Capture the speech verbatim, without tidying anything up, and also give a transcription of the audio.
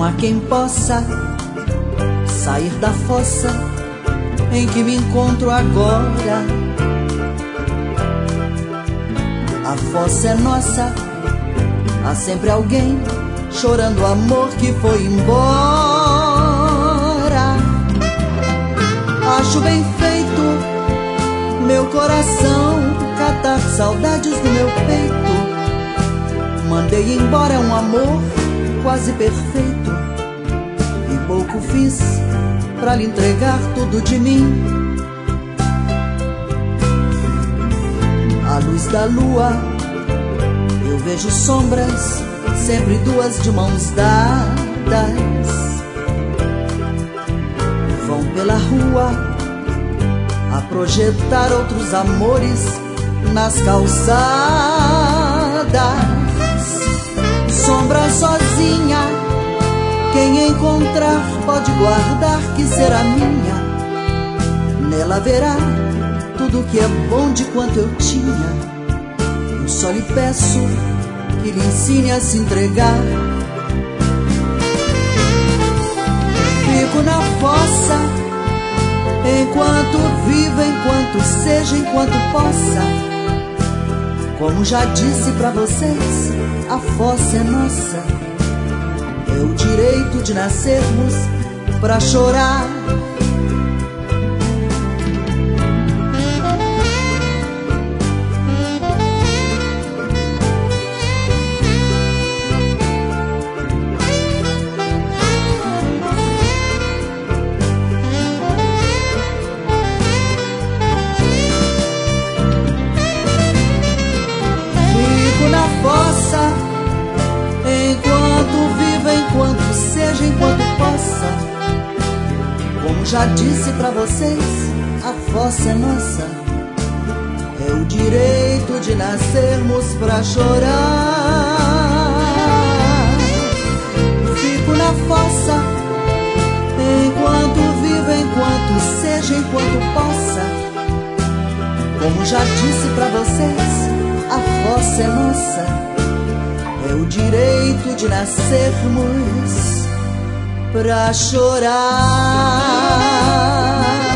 Não há quem possa sair da fossa em que me encontro agora. A fossa é nossa, há sempre alguém chorando o amor que foi embora. Acho bem feito meu coração catar saudades no meu peito. Mandei embora um amor quase perfeito e pouco fiz pra lhe entregar tudo de mim. À luz da lua eu vejo sombras, sempre duas de mãos dadas. Vão pela rua a projetar outros amores nas calçadas. Sombra sozinha, quem encontrar pode guardar que será minha. Nela verá tudo que é bom de quanto eu tinha. Eu só lhe peço que lhe ensine a se entregar. Fico na fossa enquanto viva, enquanto seja, enquanto possa. Como já disse pra vocês, a fossa é nossa. É o direito de nascermos pra chorar. Enquanto seja, enquanto possa. Como já disse pra vocês, a fossa é nossa. É o direito de nascermos pra chorar. Fico na fossa enquanto vivo, enquanto seja, enquanto possa. Como já disse pra vocês, a fossa é nossa. É o direito de nascermos pra chorar.